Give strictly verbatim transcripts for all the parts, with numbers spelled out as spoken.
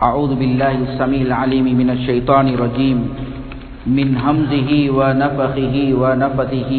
أعوذ بالله السميع العليم من الشيطان الرجيم من همزه ونفخه ونفثه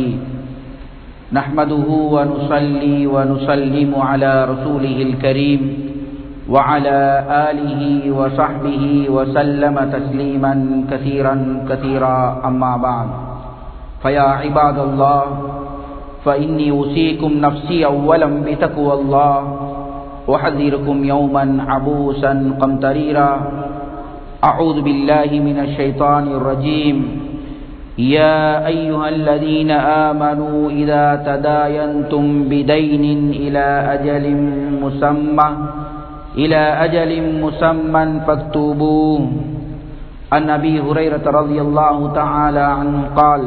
نحمده ونصلي ونسلم على رسوله الكريم وعلى آله وصحبه وسلم تسليما كثيرا كثيرا أما بعد فيا عباد الله فإني أوصيكم نفسي أولا بتقوى الله وأحذركم يوما عبوسا قمطريرا أعوذ بالله من الشيطان الرجيم يا أيها الذين آمنوا إذا تداينتم بدين إلى أجل مسمى إلى أجل مسمى فاكتبوه. عن أبي هريرة رضي الله تعالى عنه قال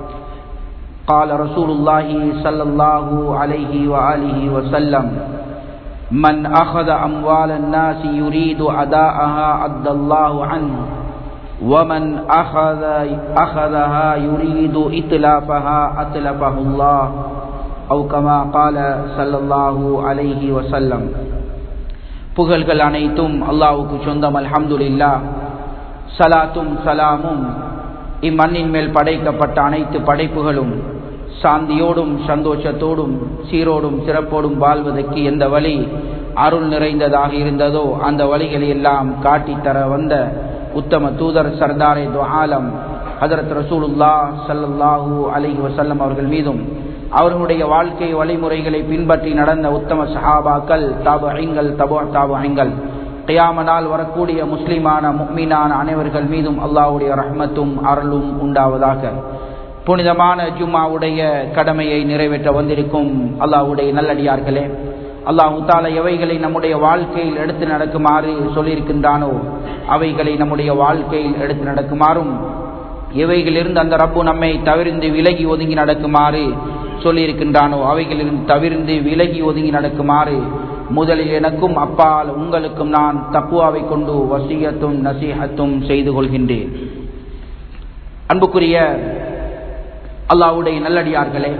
قال رسول الله صلى الله عليه وآله وسلم من أخذ أموال الناس يريد أداءها أدى الله عنه ومن أخذ أخذها يريد إتلافها أتلفه الله أو كما قال صلى الله عليه وسلم. புகழ்கள் அனைத்தும் அல்லாஹ்வுக்கு சொந்தம். அல்ஹம்துலில்லாஹ். ஸலாத்தும் ஸலாமும் இம்மண்ணின் மேல் படைக்கப்பட்ட அனைத்து படைப்புகளும் சாந்தியோடும் சந்தோஷத்தோடும் சீரோடும் சிறப்போடும் வாழ்வதற்கு எந்த வழி அருள் நிறைந்ததாக இருந்ததோ அந்த வழிகளை எல்லாம் காட்டித்தர வந்த உத்தம தூதர் சர்தாரே து ஆலம் ஹஜ்ரத் ரசூலுல்லாஹ் ஸல்லல்லாஹு அலைஹி வஸல்லம் அவர்கள் மீதும் அவர்களுடைய வாழ்க்கை வழிமுறைகளை பின்பற்றி நடந்த உத்தம சஹாபாக்கள் தாபிஈன்கள் தபூ தாபிஈன்கள் கியாம நாள் வரக்கூடிய முஸ்லிமான முஃமினான அனைவர்கள் மீதும் அல்லாஹ்வுடைய ரஹ்மத்தும் அருளும் உண்டாவதாக. புனிதமான ஜும்மாவுடைய கடமையை நிறைவேற்ற வந்திருக்கும் அல்லாஹ்வுடைய நல்லடியார்களே, அல்லாஹ் தஆலா எவைகளை நம்முடைய வாழ்க்கையில் எடுத்து நடக்குமாறு சொல்லியிருக்கின்றானோ அவைகளை நம்முடைய வாழ்க்கையில் எடுத்து நடக்குமாறும் எவைகளிலிருந்து அந்த ரப்பு நம்மை தவிர்ந்து விலகி ஒதுங்கி நடக்குமாறு சொல்லியிருக்கின்றானோ அவைகளிலிருந்து தவிர்ந்து விலகி ஒதுங்கி நடக்குமாறு முதலில் எனக்கும் அப்பால் உங்களுக்கும் நான் தக்வாவை கொண்டு வசியத்தும் நசீஹத்தும் செய்து கொள்கின்றேன். அன்புக்குரிய அல்லாஹ்வுடைய நல்லடியார்களே,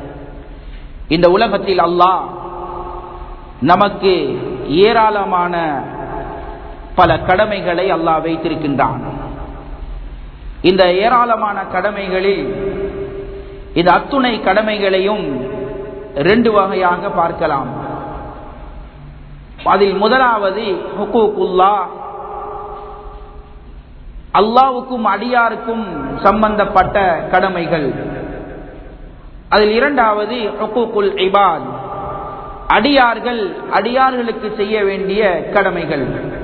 இந்த உலகத்தில் அல்லாஹ் நமக்கு ஏராளமான பல கடமைகளை அல்லாஹ் வைத்திருக்கின்றான். இந்த ஏராளமான கடமைகளில் இந்த அத்துணை கடமைகளையும் ரெண்டு வகையாக பார்க்கலாம். அதில் முதலாவது ஹுகூகுல்லாஹ், அல்லாஹ்வுக்கும் அடியாருக்கும் சம்பந்தப்பட்ட கடமைகள். அதில் இரண்டாவது ஹுகூகுல் இபாத், அடியார்கள் அடியார்களுக்கு செய்ய வேண்டிய கடமைகள்.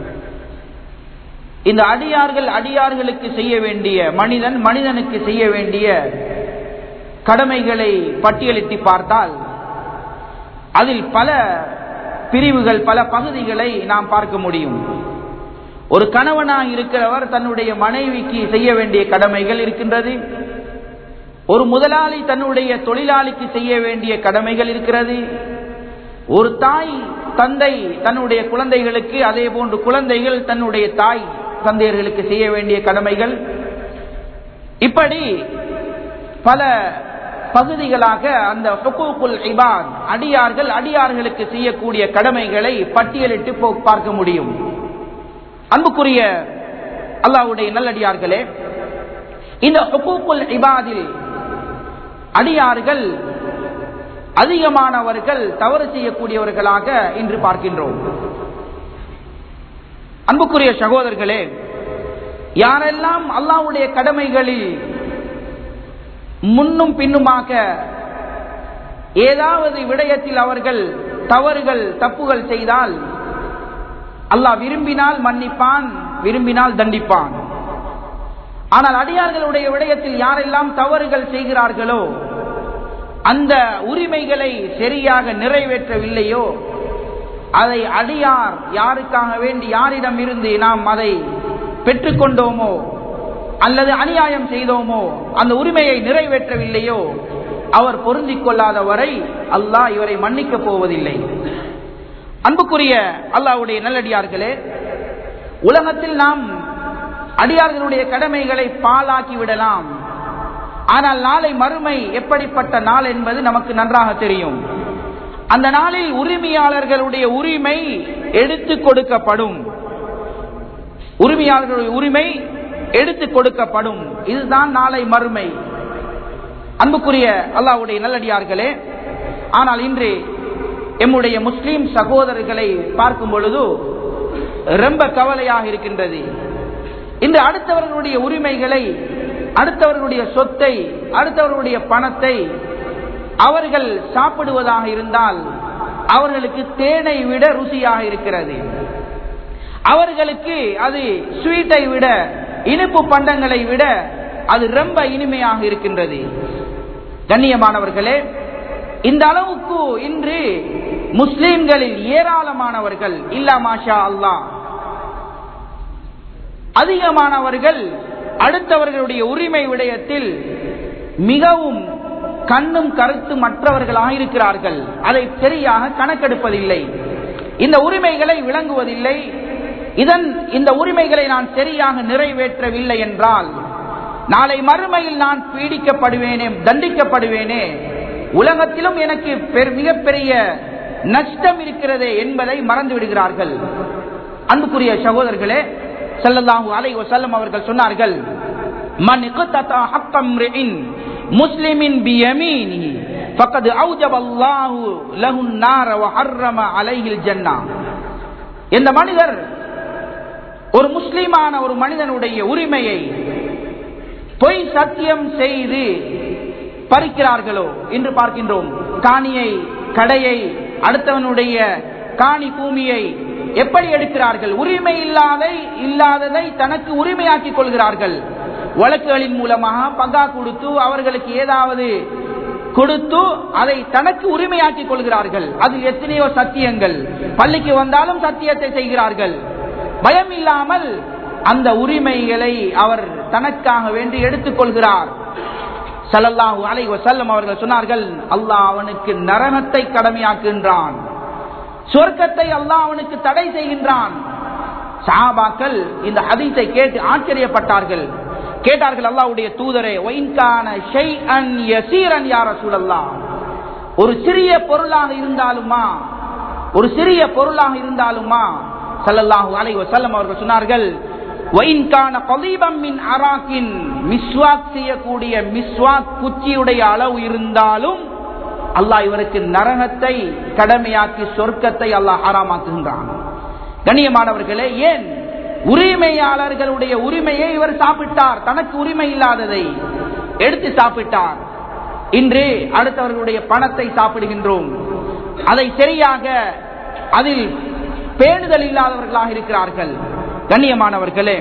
இந்த அடியார்கள் அடியார்களுக்கு செய்ய வேண்டிய, மனிதன் மனிதனுக்கு செய்ய வேண்டிய கடமைகளை பட்டியலிட்டு பார்த்தால் அதில் பல பிரிவுகள், பல பகுதிகளை நாம் பார்க்க முடியும். ஒரு கணவனாக இருக்கிறவர் தன்னுடைய மனைவிக்கு செய்ய வேண்டிய கடமைகள் இருக்கின்றது. ஒரு முதலாளி தன்னுடைய தொழிலாளிக்கு செய்ய வேண்டிய கடமைகள் இருக்கிறது. ஒரு தாய் தந்தை தன்னுடைய குழந்தைகளுக்கு, அதே போன்று குழந்தைகள் தன்னுடைய தாய் தந்தையர்களுக்கு செய்ய வேண்டிய கடமைகள், இப்படி பல பகுதிகளாக அந்த ஹுகூகுல் இபாத், அடியார்கள் அடியார்களுக்கு செய்யக்கூடிய கடமைகளை பட்டியலிட்டு பார்க்க முடியும். அன்புக்குரிய அல்லாஹ்வுடைய நல்லடியார்களே, இந்த ஹுகூகுல் இபாதில் அடியார்கள் அதிகமானவர்கள் தவறு செய்யக்கூடியவர்களாக இன்று பார்க்கின்றோம். அன்புக்குரிய சகோதரர்களே, யாரெல்லாம் அல்லாஹ்வுடைய கடமைகளில் முன்னும் பின்னுமாக ஏதாவது விடயத்தில் அவர்கள் தவறுகள் தப்புகள் செய்தால் அல்லாஹ் விரும்பினால் மன்னிப்பான், விரும்பினால் தண்டிப்பான். ஆனால் அடியார்களுடைய விடயத்தில் யாரெல்லாம் தவறுகள் செய்கிறார்களோ, அந்த உரிமைகளை சரியாக நிறைவேற்றவில்லையோ, அதை அடியார் யாருக்காக வேண்டி யாரிடம் இருந்து நாம் அதை பெற்றுக்கொண்டோமோ அல்லது அநியாயம் செய்தோமோ அந்த உரிமையை நிறைவேற்றவில்லையோ, அவர் பொருந்திக் கொள்ளாத வரை அல்லாஹ் இவரை மன்னிக்கப் போவதில்லை. அன்புக்குரிய அல்லாஹ்வுடைய நல்லடியார்களே, உலகத்தில் நாம் அடியார்களுடைய கடமைகளை பாழாக்கி விடலாம். ஆனால் நாளை மறுமை எப்படிப்பட்ட நாள் என்பது நமக்கு நன்றாக தெரியும். அந்த நாளில் உரிமையாளர்களுடைய உரிமை எடுத்து கொடுக்கப்படும். உரிமையாளர்களுடைய உரிமை எடுத்து கொடுக்கப்படும். இதுதான் நாளை மறுமை. அன்புக்குரிய அல்லாஹ்வுடைய நல்லடியார்களே, ஆனால் இன்று எம்முடைய முஸ்லிம் சகோதரர்களை பார்க்கும் பொழுது ரொம்ப கவலையாக இருக்கின்றது. இன்று அடுத்தவர்களுடைய உரிமைகளை, அடுத்தவர்களுடைய சொத்தை, அடுத்தவர்களுடைய பணத்தை அவர்கள் சாப்பிடுவதாக இருந்தால் அவர்களுக்கு தேனை விட ருசியாக இருக்கிறது. அவர்களுக்கு அது ஸ்வீட்டை விட, இனிப்பு பண்டங்களை விட அது ரொம்ப இனிமையாக இருக்கின்றது. கண்ணியமானவர்களே, இந்த அளவுக்கு இன்று முஸ்லிம்களில் ஏராளமானவர்கள், இல்லா மாஷா அல்லாஹ், அதிகமானவர்கள் அடுத்தவர்களுடைய உரிமை விடயத்தில் மிகவும் கண்ணும் கருத்து மற்றவர்களாக இருக்கிறார்கள். அதை சரியாக கணக்கெடுப்பதில்லை, இந்த உரிமைகளை விளங்குவதில்லை. இதன் இந்த உரிமைகளை நான் சரியாக நிறைவேற்றவில்லை என்றால் நாளை மறுமையில் நான் பீடிக்கப்படுவேனே, தண்டிக்கப்படுவேனே, உலகத்திலும் எனக்கு மிகப்பெரிய நஷ்டம் இருக்கிறதே என்பதை மறந்து விடுகிறார்கள். அன்புக்குரிய சகோதரர்களே, ஸல்லல்லாஹு அலைஹி வஸல்லம் அவர்கள் சொன்னார்கள், மன் இக்ததா ஹக்க இம்ரிஇன் முஸ்லிமின் பியமீனிஹி ஃபகத் அவ்ஜபல்லாஹு லஹுன் நார வ ஹர்ரம அலைஹில் ஜன்னah. இந்த மனிதர் ஒரு முஸ்லிமான ஒரு மனிதனுடைய உரிமையை பொய் சத்தியம் செய்து பறிக்கிறார்களோ என்று பார்க்கின்றோம். காணியை, கடையை, அடுத்தவனுடைய காணி பூமியை எப்படி எடுக்கிறார்கள்? உரிமை இல்லாத இல்லாததை தனக்கு உரிமையாக்கிக் கொள்கிறார்கள். வழக்குகளின் மூலமாக பங்கா கொடுத்து, அவர்களுக்கு ஏதாவது கொடுத்து அதை தனக்கு உரிமையாக்கிக் கொள்கிறார்கள். அதில் எத்தனையோ சத்தியங்கள், பள்ளிக்கு வந்தாலும் சத்தியத்தை செய்கிறார்கள். பயம் இல்லாமல் அந்த உரிமைகளை அவர் தனக்காக வேண்டி எடுத்துக் கொள்கிறார். ஸல்லல்லாஹு அலைஹி வஸல்லம் அவர்கள் சொன்னார்கள், அல்லாஹ் அவனுக்கு நரகத்தை கடமையாக்குகின்றான், சொர்க்கத்தை அல்லாஹ் அவனுக்கு தடை செய்கின்றான். சஹாபாக்கள் இந்த ஹதீஸை கேட்டு ஆச்சரியப்பட்டார்கள். கேட்டார்கள், அல்லாஹ்வுடைய தூதரே, வைன்கான ஷைஅன் யஸீரன் யா ரசூலல்லாஹ், ஒரு சிறிய பொருளாக இருந்தாலுமா, ஒரு சிறிய பொருளாக இருந்தாலுமா? ஸல்லல்லாஹு அலைஹி வஸல்லம் அவர்கள் சொன்னார்கள், வைன்கான கலீபம் மின் அராக்கின், மிஸ்வாக் செய்யக்கூடிய மிஸ்வாக் குச்சியுடைய அளவு இருந்தாலும் அல்லாஹ் இவருக்கு நரகத்தை கடமையாக்கி சொர்க்கத்தை அல்லாஹ் ஹராமாக்குகின்றான். கண்ணியமானவர்களே, ஏன்? உரிமையாளர்களுடைய உரிமையை இவர் சாப்பிட்டார், தனக்கு உரிமை இல்லாததை எடுத்து சாப்பிட்டார். இன்று அடுத்தவர்களுடைய பணத்தை சாப்பிடுகின்றோம். அதை சரியாக அதில் பேணுதல் இல்லாதவர்களாக இருக்கிறார்கள். கண்ணியமானவர்களே,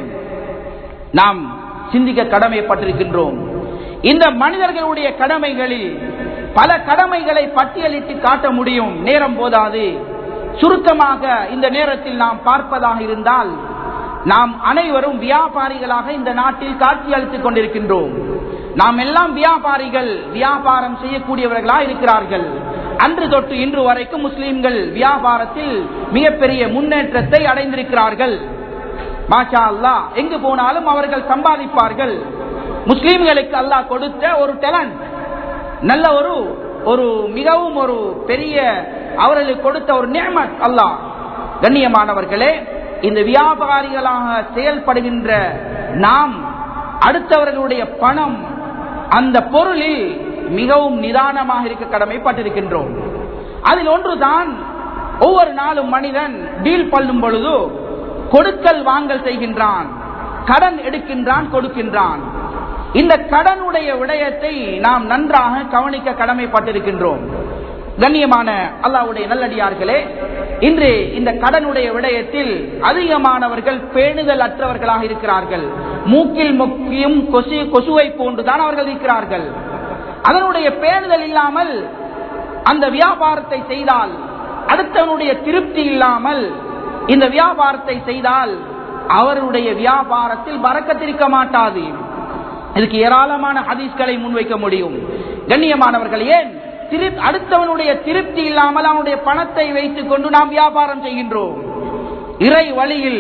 நாம் சிந்திக்க கடமைப்பட்டிருக்கின்றோம். இந்த மனிதர்களுடைய கடமைகளில் பல கடமைகளை பட்டியலிட்டு காட்ட முடியும், நேரம் போதாது. சுருக்கமாக இந்த நேரத்தில் நாம் பார்ப்பதாக இருந்தால், நாம் அனைவரும் வியாபாரிகளாக இந்த நாட்டில் காட்சி அளித்துக் கொண்டிருக்கின்றோம். நாம் எல்லாம் வியாபாரிகள், வியாபாரம் செய்யக்கூடியவர்களாக இருக்கிறார்கள். அன்று தொட்டு இன்று வரைக்கும் முஸ்லிம்கள் வியாபாரத்தில் மிகப்பெரிய முன்னேற்றத்தை அடைந்திருக்கிறார்கள். மாஷா அல்லாஹ், எங்கு போனாலும் அவர்கள் சம்பாதிப்பார்கள். முஸ்லிம்களுக்கு அல்லாஹ் கொடுத்த ஒரு டேலண்ட், நல்ல ஒரு ஒரு மிகவும் ஒரு பெரிய அவர்களுக்கு கொடுத்த ஒரு நிஅமத் அல்லாஹ். கண்ணியமானவர்களே, இந்த வியாபாரிகளாக செயல்படுகின்ற நாம் அடுத்தவர்களுடைய பணம், அந்த பொருளில் மிகவும் நிதானமாக இருக்க கடமைப்பட்டிருக்கின்றோம். அதில் ஒன்றுதான், ஒவ்வொரு நாளும் மனிதன் டீல் பண்ணும் பொழுது கொடுக்கல் வாங்கல் செய்கின்றான், கடன் எடுக்கின்றான், கொடுக்கின்றான். இந்த கடனுடைய விடயத்தை நாம் நன்றாக கவனிக்க கடமைப்பட்டிருக்கின்றோம். கண்ணியமான அல்லாஹ்வுடைய நல்லடியார்களே, இன்று இந்த கடனுடைய விடயத்தில் அதிகமானவர்கள் பேணுதல் அற்றவர்களாக இருக்கிறார்கள். மூக்கில் மொக்கியும் கொசு கொசுவை போன்றுதான் அவர்கள் இருக்கிறார்கள். அதனுடைய பேணுதல் இல்லாமல் அந்த வியாபாரத்தை செய்தால், அடுத்தவனுடைய திருப்தி இல்லாமல் இந்த வியாபாரத்தை செய்தால் அவருடைய வியாபாரத்தில் பரக்கத்திருக்க மாட்டாது. இதுக்கு ஏராளமான ஹதீஸ்களை முன்வைக்க முடியும். கண்ணியமானவர்கள், ஏன் அடுத்தவனுடைய திருப்தி இல்லாமல் அவனுடைய பணத்தை வைத்துக் கொண்டு நாம் வியாபாரம் செய்கின்றோம்? இறை வழியில்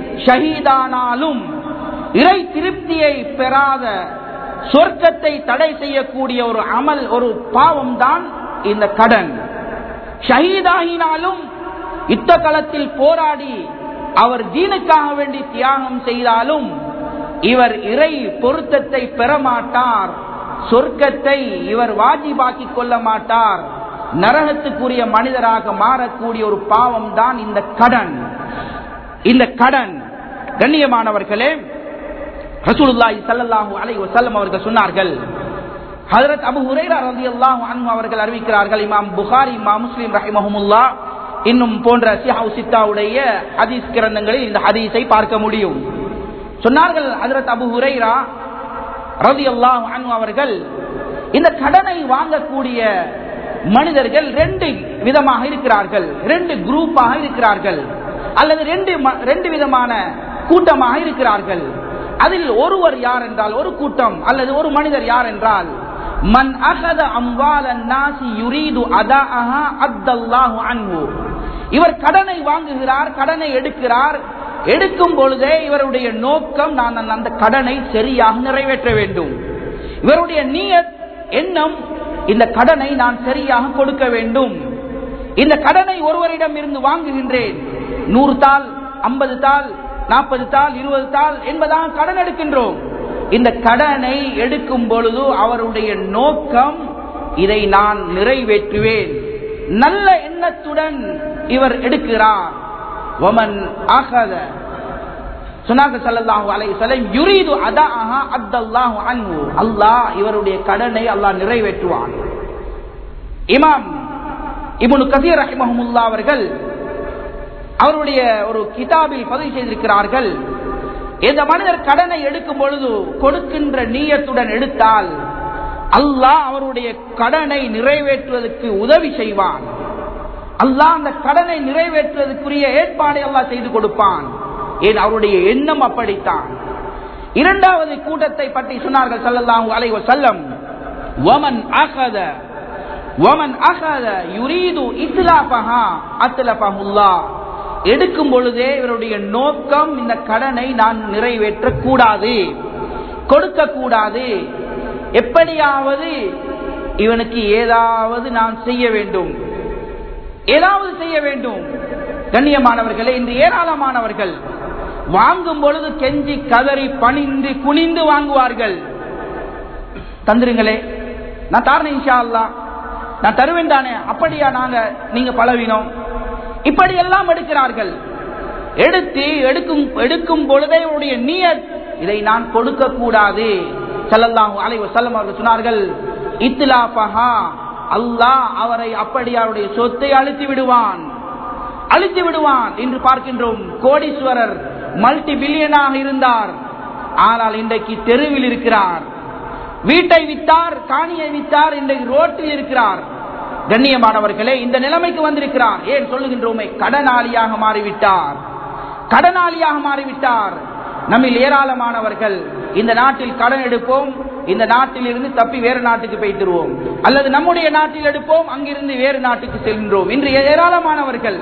ஷஹீதானாலும் இறை திருப்தியை பெறாத, சொர்க்கத்தை தடை செய்யக்கூடிய ஒரு அமல், ஒரு பாவம் தான் இந்த கடன். ஷஹீதாகினாலும் யுத்த களத்தில் போராடி அவர் தீனுக்காக வேண்டி தியாகம் செய்தாலும் இவர் இறை பொருத்தத்தை பெற மாட்டார், சொர்க்கத்தை இவர் வாஜிபாக்கிக் கொள்ள மாட்டார், நரகத்துக்குரிய மனிதராக மாறக்கூடிய ஒரு பாவம் தான் இந்த கடன். இந்த கடன் கண்ணியமானவர்களே, ரசூலுல்லாஹி ஸல்லல்லாஹு அலைஹி வஸல்லம் அவர்கள் சொன்னார்கள். ஹஜ்ரத் அபூ ஹுரைரா ரலியல்லாஹு அன்ஹு அவர்கள் அறிவிக்கிறார்கள். இமாம் புகாரி, இமாம் முஸ்லிம் ரஹிமஹுமுல்லாஹ் இன்னும் போன்ற சிஹாஹு சித்தாவுடைய ஹதீஸ் கிரந்தங்களில் இந்த ஹதீஸை பார்க்க முடியும். சொன்னார்கள் ஹஜ்ரத் அபூ ஹுரைரா ரலியல்லாஹு அன்ஹு அவர்கள், இந்த கடனை வாங்கக்கூடிய மனிதர்கள் ரெண்டு விதமாக இருக்கிறார்கள், ரெண்டு குரூப்பாக இருக்கிறார்கள், அல்லது ரெண்டு ரெண்டு விதமான கூட்டமாக இருக்கிறார்கள். அதில் ஒருவர் யார் என்றால், ஒரு கூட்டம் அல்லது ஒரு மனிதர் யார் என்றால், மன் அகத அம்வாலன் நாசி யுரீது அதாஅஹா அத்தல்லாஹு அன்ஹு. இவர் கடனை வாங்குகிறார், கடனை எடுக்கிறார். எடுக்கும் பொழுதே இவருடைய நோக்கம், நான் அந்த கடனை சரியாக நிறைவேற்ற வேண்டும். இவருடைய நியத் எண்ணம், இந்த கடனை நான் சரியாக கொடுக்க வேண்டும். இந்த கடனை ஒருவரிடம் இருந்து வாங்குகின்றேன், நூறு தாள், ஐம்பது தாள், நாற்பது தாள், இருபது தாள் என்பதாக கடன் எடுக்கின்றோம். இந்த கடனை எடுக்கும் பொழுது அவருடைய நோக்கம், இதை நான் நிறைவேற்றுவேன். நல்ல எண்ணத்துடன் இவர் எடுக்கிறார். வமன் அகத சொன்னார்கள் ஸல்லல்லாஹு அலைஹி வஸல்லம், யுரீது அதாஅஹா அத்தல்லாஹு அன்ஹு. அல்லாஹ் இவருடைய கடனை அல்லாஹ் நிறைவேற்றுவான். இமாம் இப்னு கஸீர் ரஹிமஹுல்லாஹ் அவர்கள் அவருடைய ஒரு கிதாபில் பதிவு செய்திருக்கிறார்கள், இந்த மனிதர் கடனை எடுக்கும் பொழுது கொடுக்கின்ற நியத்துடன் எடுத்தால் அல்லாஹ் அவருடைய கடனை நிறைவேற்றுவதற்கு உதவி செய்வான். அல்லாஹ் அந்த கடனை நிறைவேற்றுவதற்குரிய ஏற்பாடை அல்லாஹ் செய்து கொடுப்பான். ஏன், அவருடைய எண்ணம் அப்படித்தான். இரண்டாவது கூட்டத்தை பற்றி சொன்னார்கள் ஸல்லல்லாஹு அலைஹி வஸல்லம், வமன் அகத வமன் அகத யுரீது இத்லாஃபஹா அத்லஃபஹுல்லாஹ். எடுக்கும் பொழுதே இவருடைய நோக்கம், இந்த கடனை நான் நிறைவேற்ற கூடாது, கொடுக்க கூடாது, எப்படியாவது இவனுக்கு ஏதாவது நான் செய்ய வேண்டும், ஏதாவது செய்ய வேண்டும். கண்ணியமானவர்களே, இன்று ஏராளமானவர்கள் வாங்கும் பொழுது கெஞ்சி கதறி பணிந்து குனிந்து வாங்குவார்கள். தந்துருங்களே, நான் தாரணை இன்ஷா அல்லாஹ், நான் தருவேன் தானே, அப்படியா நாங்க நீங்க பலவீனம், இப்படி எல்லாம் எடுக்கிறார்கள். எடுத்து எடுக்கும் எடுக்கும் பொழுதே அவருடைய நியத், இதை நான் கொடுக்க கூடாது. ஸல்லல்லாஹு அலைஹி வஸல்லம் அவர்கள் சொன்னார்கள், இத்லாஃபஹா, அல்லாஹ் அவரை அப்படி அவருடைய சொத்தை அழித்து விடுவான், அழித்து விடுவான். என்று பார்க்கின்றோம், கோடீஸ்வரர் மல்டி பில்லியனாக இருந்தார், ஆனால் இன்றைக்கு தெருவில் இருக்கிறார். வீட்டை வித்தார், காணியை வித்தார், இன்றைக்கு ரோட்டில் இருக்கிறார். கண்ணியமானவர்களே, இந்த நிலைமைக்கு வந்திருக்கிறார். ஏன் சொல்லுகின்றோமே, கடனாளியாக மாறிவிட்டார், கடனாளியாக மாறிவிட்டார். நம்மில் ஏராளமானவர்கள் இந்த நாட்டில் கடன் எடுப்போம், இந்த நாட்டில் இருந்து தப்பி வேறு நாட்டுக்கு போய்த்திருவோம், அல்லது நம்முடைய நாட்டில் எடுப்போம், அங்கிருந்து வேறு நாட்டுக்கு செல்கின்றோம். இன்று ஏராளமானவர்கள்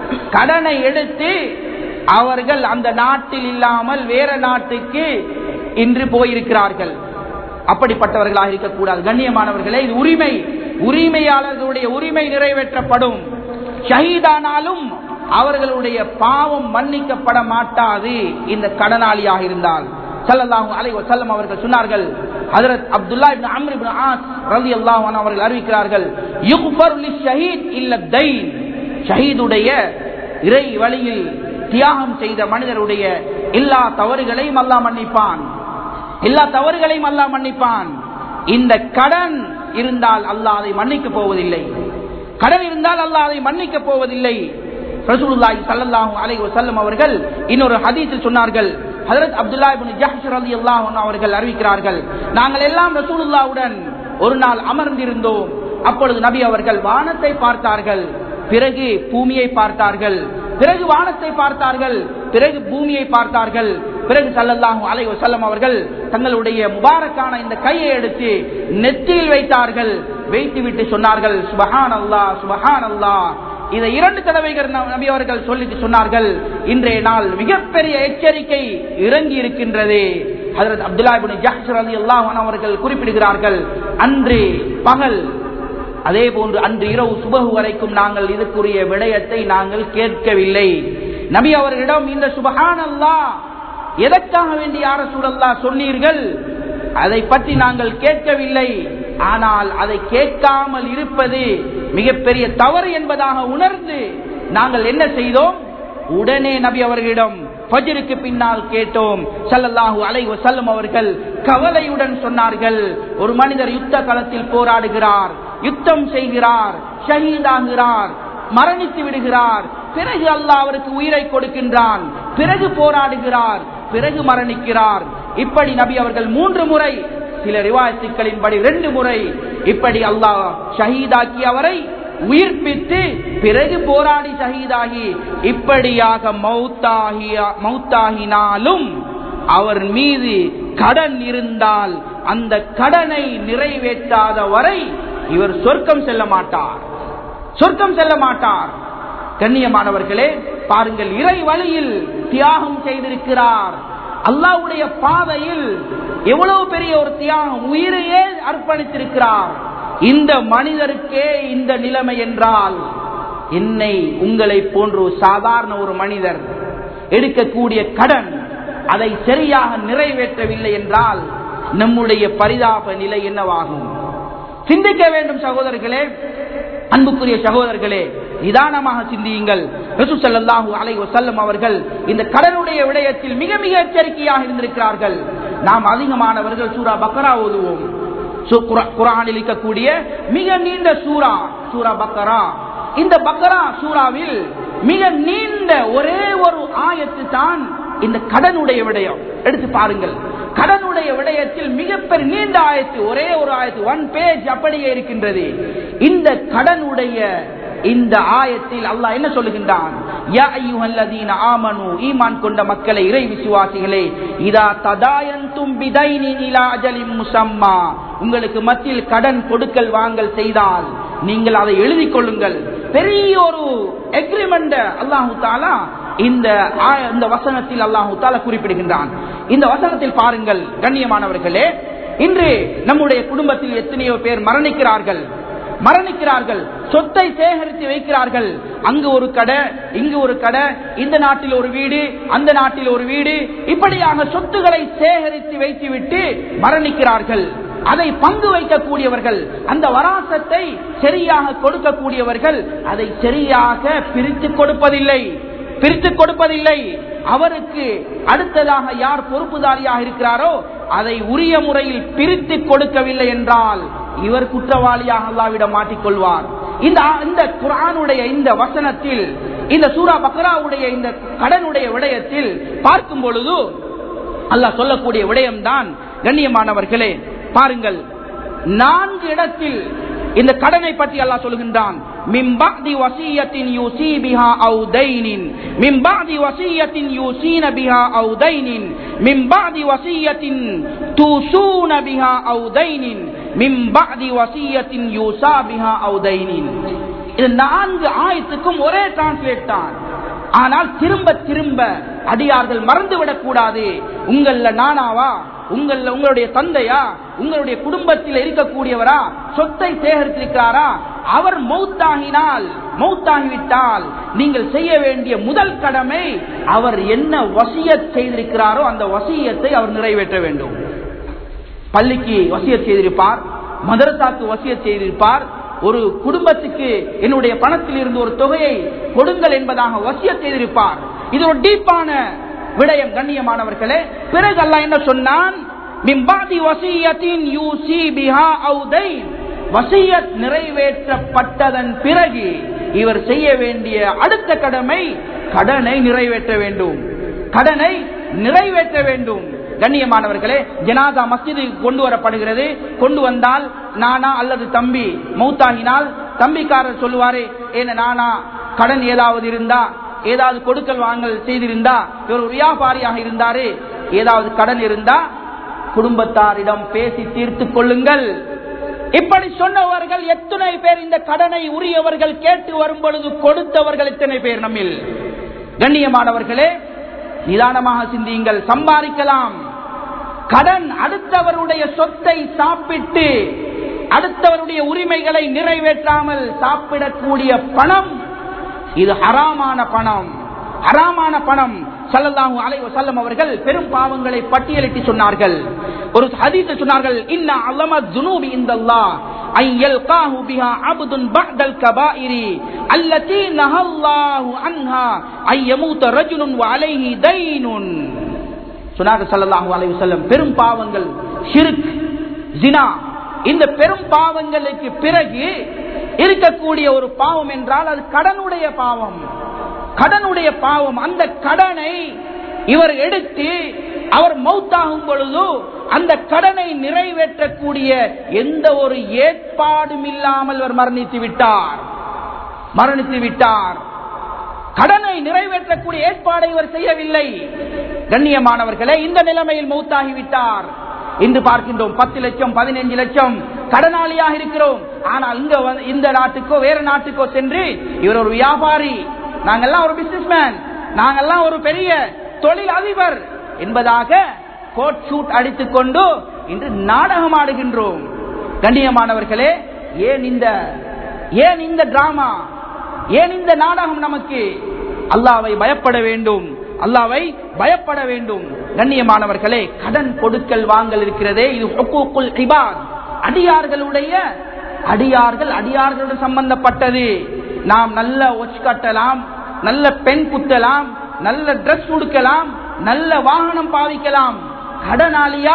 கடனை எடுத்து அவர்கள் அந்த நாட்டில் இல்லாமல் வேற நாட்டுக்கு இன்று போயிருக்கிறார்கள். அப்படிப்பட்டவர்களாக இருக்கக்கூடாது. கண்ணியமானவர்களே, இது உரிமை, உரிமையாளர்களுடைய உரிமை நிறைவேற்றப்படும். ஷஹீதானாலும் அவர்களுடைய பாவம் மன்னிக்கப்பட மாட்டாது இந்த கடனாளியாக இருந்தால். ஸல்லல்லாஹு அலைஹி வஸல்லம் அவர்கள் சொன்னார்கள், ஹஜ்ரத் அப்துல்லாஹ் இப்னு அம்ர் இப்னு ஆஸ் ரலியல்லாஹு அன்ஹு அவர்கள் அறிவிக்கிறார்கள், யுக்ஃபர் லிஷஹீத் இல்ல தைன். ஷஹீதுடைய இறை வழியில் தியாகம் செய்த மனிதருடைய எல்லா தவறுகளையும் அல்லாஹ் மன்னிப்பான், எல்லா தவறுகளையும் அல்லாஹ் மன்னிப்பான். இந்த கடன் இருந்தால் அல்லாஹ் அதை மன்னிக்க போவதில்லை, கடன் இருந்தால் அல்லாஹ் அதை மன்னிக்க போவதில்லை. ரசூலுல்லாஹி ஸல்லல்லாஹு அலைஹி வஸல்லம் அவர்கள் இன்னொரு ஹதீஸில் சொன்னார்கள், ஹஜ்ரத் அப்துல்லாஹ் இப்னு ஜஹ்ஷ் ரலியல்லாஹு அன்ஹு அவர்கள் அறிவிக்கிறார்கள், நாங்கள் எல்லாம் ரசூலுல்லாஹ்வுடன் ஒரு நாள் அமர்ந்திருந்தோம். அப்பொழுது நபி அவர்கள் வானத்தை பார்த்தார்கள், பிறகு பூமியை பார்த்தார்கள், பிறகு வானத்தை பார்த்தார்கள், பிறகு பூமியை பார்த்தார்கள். பிறகு ஸல்லல்லாஹு அலைஹி வஸல்லம் அவர்கள் தங்களுடைய முபாரக்கான இந்த கையை எடுத்து நெற்றியில் வைத்தார்கள். வைத்துவிட்டு சொன்னார்கள், சுப்ஹானல்லாஹ் சுப்ஹானல்லாஹ். இதை இரண்டு தடவைகள் நபி அவர்கள் சொல்லிட்டு சொன்னார்கள், இன்றைய நாள் மிகப்பெரிய எச்சரிக்கை இறங்கி இருக்கின்றது. ஹஜ்ரத் அப்துல்லாஹ் இப்னு ஜஹ்ஷ் ரலியல்லாஹு அன்ஹு அவர்கள் குறிப்பிடுகிறார்கள், அன்று பகல், அதே போன்று அன்று இரவு சுபஹ் வரைக்கும் நாங்கள் இதுக்குரிய விடயத்தை நாங்கள் கேட்கவில்லை. நபி அவர்களிடம் இந்த சுப்ஹானல்லாஹ் எதற்காக வேண்டி யா ரசூலல்லாஹ் சொன்னீர்கள்? அதை பற்றி நாங்கள் கேட்கவில்லை, ஆனால் அதை கேட்காமல் இருப்பது மிகப்பெரிய தவறு என்பதாக உணர்ந்து நாங்கள் என்ன செய்தோம்? உடனே நபி அவர்களிடம் ஃபஜ்ருக்கு பின்னால் கேட்டோம். ஸல்லல்லாஹு அலைஹி வஸல்லம் அவர்கள் கவலையுடன் சொன்னார்கள், ஒரு மனிதர் யுத்த களத்தில் போராடுகிறார், யுத்தம் செய்கிறார், ஷஹீதாகிறார், மரணித்து விடுகிறார், பிறகு அல்லாஹ் அவருக்கு உயிரை கொடுக்கின்றான், பிறகு போராடுகிறார், பிறகு மரணிக்கிறார். இப்படி நபி அவர்கள் மூன்று முறை, சில ரிவாயத்துக்களின்படி ரெண்டு முறை இப்படி அல்லாஹ் ஷஹீதாக்கி அவரை உயிர்ப்பித்து பிறகு போராடி ஷஹீதாகி இப்படியாக மௌத்தாகி மௌத்தாகினாலும் அவர் மீது கடன் இருந்தால் அந்த கடனை நிறைவேற்றாத வரை இவர் சொர்க்கம் செல்ல மாட்டார், சொர்க்கம் செல்ல மாட்டார். கண்ணியமானவர்களே, பாருங்கள், இறை வழியில் தியாகம் செய்திருக்கிறார், அல்லாஹ்வுடைய பாதையில் எவ்வளவு பெரிய ஒரு தியாகம், உயிரையே அர்ப்பணித்திருக்கிறார். இந்த மனிதருக்கே இந்த நிலைமை என்றால் என்னை உங்களை போன்று சாதாரண ஒரு மனிதர் எடுக்கக்கூடிய கடன் அதை சரியாக நிறைவேற்றவில்லை என்றால் நம்முடைய பரிதாப நிலை என்னவாகும்? சிந்திக்க வேண்டும் சகோதரர்களே, அன்புக்குரிய சகோதரர்களே, நிதானமாக சிந்தியுங்கள். ரசூல் ஸல்லல்லாஹு அலைஹி வஸல்லம் அவர்கள் இந்த கடனுடைய விடயத்தில் மிக மிக எச்சரிக்கையாக இருந்திருக்கிறார்கள். நாம் அதிகமானவர்கள் சூரா பக்ரா ஓதுவோம். குர்ஆனில் இருக்கக்கூடிய மிக நீண்ட சூரா சூரா பக்ரா. இந்த பக்ரா சூராவில் மிக நீண்ட ஒரே ஒரு ஆயத்து தான் இந்த கடனுடைய விடயம். எடுத்து பாருங்கள், கடனுடைய விடயத்தில் மிகப்பெரிய நீண்ட ஆயத்து, ஒரே ஒரு ஆயத்து, ஒன் பேஜ் அப்படியே இருக்கின்றது. இந்த கடனுடைய இந்த ஆயத்தில் அல்லாஹ் என்ன சொல்லுகின்றான்? யா அய்யுஹல்லதீன ஆமனூ, ஈமான் கொண்ட மக்களை, இறை விசுவாசிகளே, இதா ததாயன்தும் பிதைனின் இலா அஜலின் முஸம்மா, உங்களுக்கு மத்தியில் கடன் கொடுக்கல் வாங்கல் செய்தால் நீங்கள் அதை எழுதி கொள்ளுங்கள். பெரிய ஒரு எக்ரிமெண்ட் அல்லாஹு தஆலா இந்த இந்த வசனத்தில் அல்லாஹு தஆலா குறிப்பிடுகின்றான். இந்த வசனத்தில் பாருங்கள் கண்ணியமானவர்களே, இன்று நம்முடைய குடும்பத்தில் எத்தனையோ பேர் மரணிக்கிறார்கள் மரணிக்கிறார்கள் சொத்தை சேகரித்து வைக்கிறார்கள். அங்கு ஒரு கடை, இங்கு ஒரு கடை, இந்த நாட்டில் ஒரு வீடு, அந்த நாட்டில் ஒரு வீடு, இப்படியாக சொத்துக்களை சேகரித்து வைத்துவிட்டு மரணிக்கிறார்கள். அதை பங்கு வைக்கக்கூடியவர்கள், அந்த வராசத்தை சரியாக கொடுக்கக்கூடியவர்கள் அதை சரியாக பிரித்து கொடுப்பதில்லை பிரித்து கொடுப்பதில்லை அவருக்கு அடுத்ததாக யார் பொறுப்புதாரியாக இருக்கிறாரோ அதை உரிய முறையில் பிரித்து கொடுக்கவில்லை என்றால் இவர் குற்றவாளியாக அல்லாஹ்விடம் மாட்டிக்கொள்வார். இந்த இந்த குர்ஆனுடைய இந்த வசனத்தில், இந்த சூரா பக்ராவுடைய இந்த கடனுடைய விடயத்தில் பார்க்கும் பொழுது அல்லாஹ் சொல்லக்கூடிய விடயம்தான் கண்ணியமானவர்களே, பாருங்கள், நான்கு இடத்தில் இந்த கடனை பற்றி அல்லாஹ் சொல்கின்றான். மின் பஅதி வஸியத்தின் யூஸீ பிஹா அவ் தைனின், மின் பஅதி வஸியத்தின் யூஸீன பிஹா அவ் தைனின், மின் பஅதி வஸியத்தின் தூஸூன பிஹா அவ் தைனின், மின் பஅதி வஸியத்தின் யூஸா பிஹா அவ் தைனின். இது நான்கு ஆயத்துக்கும் ஒரே டிரான்ஸ்லேட் தான். ஆனால் திரும்ப திரும்ப அடியார்கள் மறந்துவிடக் கூடாது. உங்கள நானாவா, உங்கள உங்களுடைய தந்தையா, உங்களுடைய குடும்பத்தில் இருக்கக்கூடியவரா சொத்தை சேகரித்திருக்கிறாரா, அவர் மௌத்தாகினால் மௌத்தாகிவிட்டால் நீங்கள் செய்ய வேண்டிய முதல் கடமை அவர் என்ன வசியத் செய்திருக்கிறாரோ அந்த வசியத்தை அவர் நிறைவேற்ற வேண்டும். பள்ளிக்கு வசியத் செய்திருப்பார், மதரசாக்கு வசியத் செய்திருப்பார், ஒரு குடும்பத்துக்கு என்னுடைய பணத்தில் இருந்து ஒரு தொகையை கொடுங்கள் என்பதாக வசியத் செய்திருப்பார். இது ஒரு டீப்பான விடயம் கண்ணியமானவர்களே. பிறகு அல்லாஹ் என்ன சொன்னான்? மின்பாதி வசியத்தின் யூஸி பிஹா அவ் தைன், வசியத் நிறைவேற்றப்பட்டதன் பிறகு இவர் செய்ய வேண்டிய அடுத்த கடமை கடனை நிறைவேற்ற வேண்டும். கடனை நிறைவேற்ற வேண்டும். கண்ணியமானவர்களே, ஜனாதா மஸ்ஜிது கொண்டு வரப்படுகிறது. கொண்டு வந்தால் நானா அல்லது தம்பி மௌத்தாகினால் தம்பிக்காரர் சொல்லுவாரே, ஏன நானா கடன் ஏதாவது இருந்தா, ஏதாவது கொடுக்கல் வாங்கல் செய்திருந்தா, இவர் ஒரு வியாபாரியாக இருந்தாரு, ஏதாவது கடன் இருந்தா குடும்பத்தாரிடம் பேசி தீர்த்து கொள்ளுங்கள். இப்படி சொன்னவர்கள் எத்தனை பேர்? இந்த கடனை உரியவர்கள் கேட்டு வரும் பொழுது கொடுத்தவர்கள் எத்தனை பேர் நம்மில்? கண்ணியமானவர்களே, நிதானமாக சிந்தியுங்கள். சம்பாதிக்கலாம். கடன் அடுத்தவருடைய சொத்தை சாப்பிட்டு அடுத்தவருடைய உரிமைகளை நிறைவேற்றாமல் சாப்பிடக்கூடிய பணம் இது ஹராமான பணம். ஹராமான பணம். ஸல்லல்லாஹு அலைஹி வஸல்லம் அவர்கள் பெரும் பாவங்களை பட்டியலிட்டு சொன்னார்கள். ஒரு ஹதீஸில் சொன்னார்கள், இன்ன அலம ذுனூபி இன்தல்லாஹ் ஐ யல்காஹு பிஹா அப்துன் பஅதல் கபாயிரி அல்லதி நஹல்லாஹு அன்ஹா ஐ யமூத ரஜுலுன் வ அலைஹி தைனுன். சொன்னார்கள் ஸல்லல்லாஹு அலைஹி வஸல்லம், பெரும் பாவங்கள் ஷிர்க், ஜினா, இந்த பெரும் பாவங்களுக்கு பிறகு இருக்கக்கூடிய ஒரு பாவம் என்றால் அது கடனுடைய பாவம். கடனுடைய பாவம். அந்த கடனை இவர் எடுத்து அவர் மௌத்தாகும் பொழுது அந்த கடனை நிறைவேற்றக்கூடிய எந்த ஒரு ஏற்பாடும் இல்லாமல் அவர் மரணித்து விட்டார் மரணித்து விட்டார் கடனை நிறைவேற்றக்கூடிய ஏற்பாடை இவர் செய்யவில்லை. கண்ணியமானவர்களே, இந்த நிலைமையில் மௌத்தாகிவிட்டார். இன்று பார்க்கின்றோம் பத்து லட்சம் பதினைந்து லட்சம் கடனாளியாக இருக்கிறோம். ஆனால் இங்க இந்த நாட்டுக்கோ வேற நாட்டுக்கோ சென்று இவர் ஒரு வியாபாரி, நாங்கெல்லாம் ஒரு பிசினஸ்மேன், நாங்கெல்லாம் ஒரு பெரிய தொழில் அதிபர் என்பதாக கோட் ஷூட் அடித்துக் கொண்டு இன்று நாடகம் ஆடுகின்றோம். கண்ணியமானவர்களே, ஏன் இந்த ஏன் இந்த டிராமா, ஏன் இந்த நாடகம்? நமக்கு அல்லாஹ்வை பயப்பட வேண்டும், அல்லாஹ்வை பயப்பட வேண்டும். கண்ணியமானவர்களே, கடன் கொடுக்கல் வாங்கல் இருக்கிறதே, இது ஹுக்கூக்குல் இபாத், அடியார்களுடைய அடியார்கள் அடியார்களுடன் சம்பந்தப்பட்டது. நாம் நல்ல ஒச் கட்டலாம், நல்ல பெண் குத்தலாம், நல்ல டிரெஸ் உடுக்கலாம், நல்ல வாகனம் பாவிக்கலாம். கடனாளியா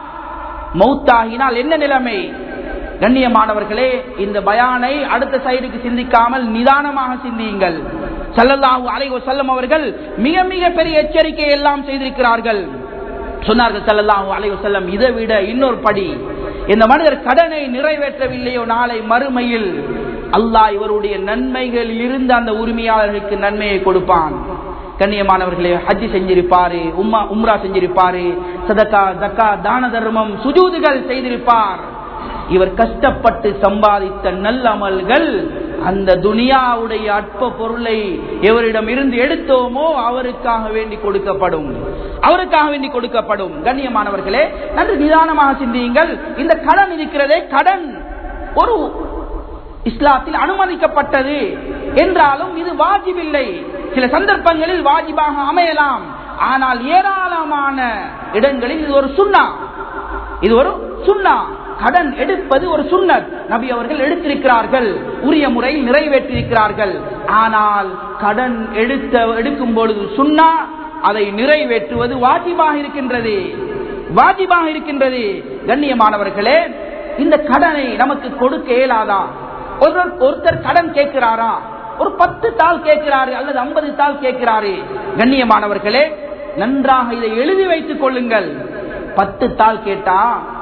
மௌத்தாகினால் என்ன நிலைமை? கண்ணியமானவர்களே, இந்த பயானை அடுத்த சைடுக்கு சிந்திக்காமல் நிதானமாக சிந்தியுங்கள். ஸல்லல்லாஹு அலைஹி வஸல்லம் அவர்கள் மிக மிக பெரிய எச்சரிக்கை எல்லாம் செய்திருக்கிறார்கள். சொன்னார்கள் ஸல்லல்லாஹு அலைஹி வஸல்லம், இதை விட இன்னொரு படி, இந்த மனிதர் கடனை நிறைவேற்றவில்லையோ நாளை மறுமையில் அல்லாஹ் இவருடைய நன்மைகளில் இருந்து அந்த உரிமையாளர்களுக்கு நன்மையை கொடுப்பான். கண்ணியமானவர்களே, ஹஜ் செஞ்சிருப்பாரு, உம்மா உம்ரா செஞ்சிருப்பாரு, சதகா ஜக்கா தான தர்மம் சுஜூதுகள் செய்திருப்பார். இவர் கஷ்டப்பட்டு சம்பாதித்த நல்ல அமல்கள் அந்த துனியாவுடைய அற்ப பொருளை எவரிடம் இருந்து எடுத்தோமோ அவருக்காக வேண்டி கொடுக்கப்படும், அவருக்காக வேண்டி கொடுக்கப்படும். கண்ணியமானவர்களே, நன்று நிதானமாக சிந்தியுங்கள். இந்த கடன் இருக்கிறதே, கடன் ஒரு இஸ்லாத்தில் அனுமதிக்கப்பட்டது என்றாலும் இது வாஜிப் இல்லை. சில சந்தர்ப்பங்களில் வாஜிபாக அமையலாம், ஆனால் ஏராளமான இடங்களில் இது ஒரு சுன்னா, இது ஒரு சுன்னா. கடன் எடுப்பது ஒரு சுன்னத், நபி அவர்கள் எடுத்திருக்கிறார்கள், உரிய முறையில் நிறைவேற்றிருக்கிறார்கள். ஆனால் கடன் எடுத்த எடுக்கும் பொழுது சுன்னா, அதை நிறைவேற்றுவது வாஜிபாக இருக்கின்றது, வாஜிபாக இருக்கின்றது. கண்ணியமானவர்களே, இந்த கடனை நமக்கு கொடுக்க இயலாதா? ஒருத்தர் கடன் கேட்கிறாரா? ஒரு பத்து தாள் கேட்கிறாரு அல்லது ஐம்பது தாள் கேட்கிறாரு. கண்ணியமானவர்களே, நன்றாக இதை எழுதி வைத்துக் கொள்ளுங்கள். பத்து தாள் கேட்டா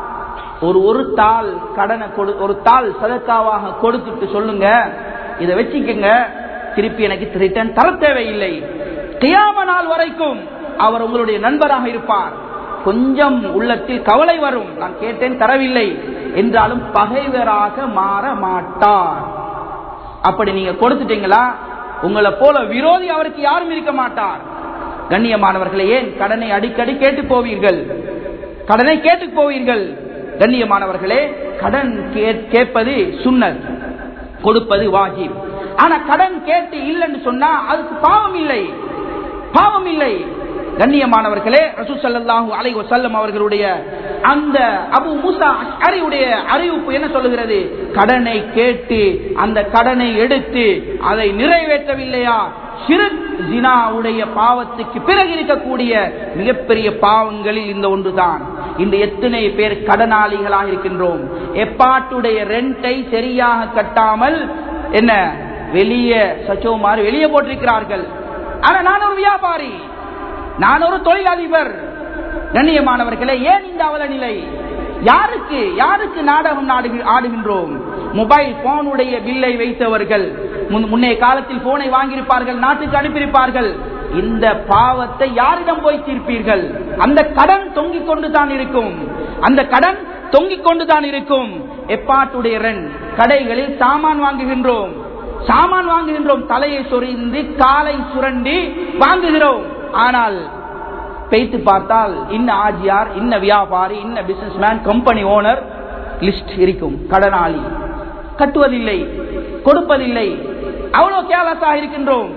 ஒரு ஒரு தாள் கடனை கொடு, ஒரு தாள் சதக்காவாக கொடுத்துட்டு சொல்லுங்க, இதை வச்சுக்கங்க, திருப்பி எனக்கு ரிட்டர்ன் தர தேவையில்லை. கியாம நாள் வரைக்கும் அவர் உங்களுடைய நண்பராக இருப்பார். கொஞ்சம் உள்ளத்தில் கவலை வரும், நான் கேட்டேன் தரவில்லை என்றாலும் பகைவராக மாற மாட்டார். அப்படி நீங்க கொடுத்துட்டீங்களா, உங்களை போல விரோதி அவருக்கு யாரும் இருக்க மாட்டார். கண்ணியமானவர்களே, ஏன் கடனை அடிக்கடி கேட்டு போவீர்கள், கடனை கேட்டு போவீர்கள். கண்ணியமானவர்களே, கடன் கேட்பது சுன்னத், கொடுப்பது வாஜிப். ஆனா கடன் கேட்டு இல்லைன்னு சொன்னா அதுக்கு பாவம் இல்லை, பாவம் இல்லை. கண்ணியமானவர்களே, ரசூல் ஸல்லல்லாஹு அலைஹி வஸல்லம் அவர்களுடைய அந்த அபூ மூஸா அஷ்அரியுடைய அறிவிப்பு என்ன சொல்லுகிறது? கடனை கேட்டு அந்த கடனை எடுத்து அதை நிறைவேற்றவில்லையா, ஷிர்க் ஜினாவுடைய பாவத்துக்கு பிறகு இருக்கக்கூடிய மிகப்பெரிய பாவங்களில் இந்த ஒன்றுதான். இந்த எத்தனை பேர் கடனாளிகளாக இருக்கின்றோம். எப்பாட்டுடைய ரெண்டை சரியாக கட்டாமல் என்ன வெளியே சச்சோமாறு வெளியே போட்டிருக்கிறார்கள். ஆனா நான் ஒரு வியாபாரி, நான் ஒரு தொழிலதிபர். கண்ணியமானவர்களே, ஏன் இந்த அவல நிலை? யாருக்கு யாருக்கு நாடகம் ஆடுகின்றோம்? மொபைல் போனுடைய பில்லை வைத்தவர்கள் முன்னைய காலத்தில் போனை வாங்கியிருப்பார்கள், நாட்டுக்கு அனுப்பியிருப்பார்கள். இந்த பாவத்தை யாரிடம் போய் தீர்ப்பீர்கள்? அந்த கடன் தொங்கிக் கொண்டுதான் இருக்கும், அந்த கடன் தொங்கிக் கொண்டுதான் இருக்கும். எப்பாட்டுடைய ரன் கடைகளில் சாமான் வாங்குகின்றோம், சாமான் வாங்குகின்றோம், தலையை சொரிந்து காலை சுரண்டி வாங்குகிறோம். ஆனால் பேய்த்து பார்த்தால் இன்ன ஆஜியார், இன்ன வியாபாரி, இன்ன பிசினஸ்மேன், கம்பெனி ஓனர் லிஸ்ட் இருக்கும். கடனாளி கட்டுவதில்லை, கொடுப்பதில்லை. அவ்வளவு கேலஸாக இருக்கின்றோம்.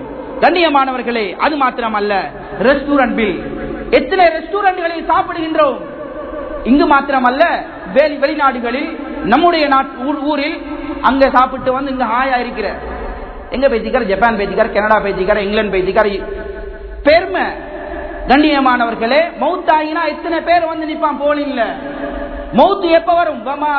கண்ணியமானவர்களே, அது மாத்திரமல்ல, ரெஸ்டாரண்ட் பில். எத்தனை ரெஸ்டாரண்ட்களில் சாப்பிடுகின்றோம். இங்கு மாத்திரமல்ல, வெளி வெளிநாடுகளில் நம்முடைய ஊரில் அங்க சாப்பிட்டு வந்து இங்க ஹாயா இருக்கிற எங்க பேசிக்கார், ஜப்பான் பேசிக்கார், கனடா பேசிக்கார், இங்கிலாந்து பேசிக்கார், பெருமை. கண்ணியமானவர்களே, மௌத்தாயினா எத்தனை பேர் வந்து நிப்பான் போலில்ல. மௌத்து எப்ப வரும்?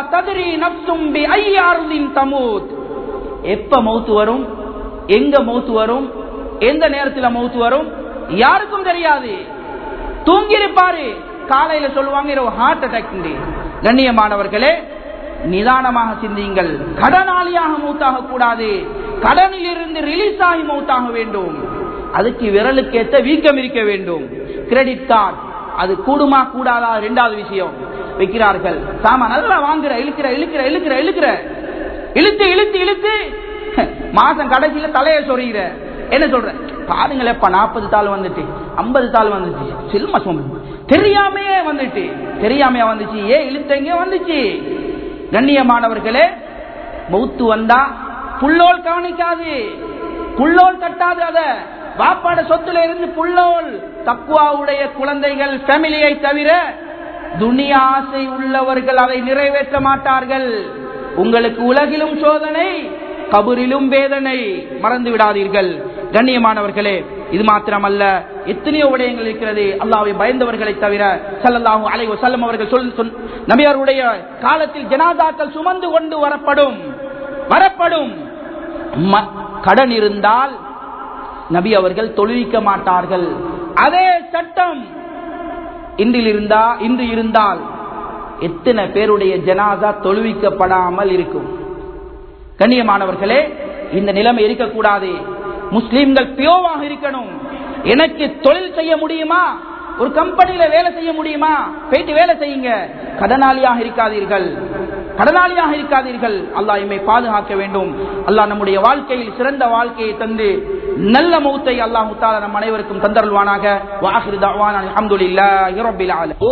எப்ப மௌத்து வரும், எங்க மௌத்து வரும், எந்த நேரத்தில் மௌத்து வரும் யாருக்கும் தெரியாது. தூங்கிருப்பாரு, காலையில சொல்லுவாங்க இரவு ஹார்ட் அட்டாக். கண்ணியமானவர்களே, நிதானமாக சிந்தியுங்கள். கடனாளியாக மௌத்தாக கூடாது, கடனில் இருந்து ரிலீஸ் ஆகி மௌத்தாக வேண்டும். அதுக்கு விரலுக்கு ஏற்ற வீக்கம் இருக்க வேண்டும். கிரெடிட் கார்டு அது கூடுமா கூடாதா இரண்டாவது விஷயம். வைக்கிறார்கள், சாமா நல்லா வாங்குற, இழுக்கிற இழுக்கிற இழுக்கிற இழுக்கிற இழுத்து இழுத்து இழுத்து மாசம் கடைசியில தலையை சொறிகிற. என்ன சொல்ற பாருங்களேப்பா, நாற்பது தாள் வந்துட்டு, ஐம்பது தாள் வந்துச்சு, சில்மா தெரியாமையே வந்துட்டு, தெரியாமையா வந்துச்சு, ஏ இழுத்தங்க வந்துச்சு. கண்ணியமானவர்களே, மௌத்து வந்தா புல்லோல் கவனிக்காது, புல்லோல் தட்டாது. அத வாப்பாட சொத்துல இருந்து புல்லோல் தக்குவாவுடைய குழந்தைகள் ஃபேமிலியை தவிர துனியா ஆசை உள்ளவர்கள் அதை நிறைவேற்ற மாட்டார்கள். உங்களுக்கு உலகிலும் சோதனை, கபரிலும் வேதனை, மறந்து விடாதீர்கள். கண்ணியமானவர்களே, இது மாத்திரமல்ல, எத்தனையோ விடயங்கள் இருக்கிறது. அல்லாஹ்வை பயந்தவர்களை தவிர ஸல்லல்லாஹு அலைஹி வஸல்லம் அவர்கள் சொல் நபியாருடைய காலத்தில் ஜனாதாக்கள் சுமந்து கொண்டு வரப்படும் வரப்படும் கடன் இருந்தால் நபி அவர்கள் தொழுவிக்க மாட்டார்கள். அதே சட்டம் இன்றில் இருந்தா இன்று இருந்தால் எத்தனை பேருடைய ஜனாதா தொழுவிக்கப்படாமல் இருக்கும். கண்ணியமானவர்களே, இந்த நிலைமை இருக்கக்கூடாது. முஸ்லிம்கள் பியோவாக இருக்கணும். எனக்கு தொழில் செய்ய முடியுமா, ஒரு கம்பெனியில வேலை செய்ய முடியுமா, போயிட்டு வேலை செய்யுங்க. கடனாளியாக இருக்காதீர்கள், கடனாளியாக இருக்காதீர்கள். அல்லாஹ் எம்மை பாதுகாக்க வேண்டும். அல்லாஹ் நம்முடைய வாழ்க்கையில் சிறந்த வாழ்க்கையை தந்து நல்ல மௌத்தை அல்லாஹ் தஆலா நம் அனைவருக்கும் தந்தருள்வானாக. வஆகிரு தஅவானா அல்ஹம்துலில்லாஹி ரப்பில்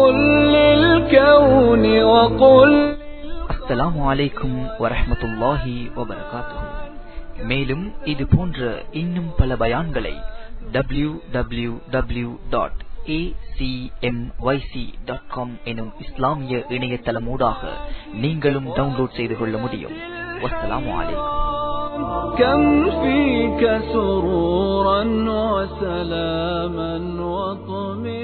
ஆலமீன். அஸ்ஸலாமு அலைக்கும் வரஹ்மத்துல்லாஹி வபரகாத்துஹு. மேலும் இது போன்ற இன்னும் பல பயான்களை W W W dot A C M Y C dot com எனும் இஸ்லாமிய இணையதளமூடாக நீங்களும் டவுன்லோட் செய்து கொள்ள முடியும். வஸ்ஸலாமு அலைக்கும். كم فيك سرورا وسلاما وطمئنانا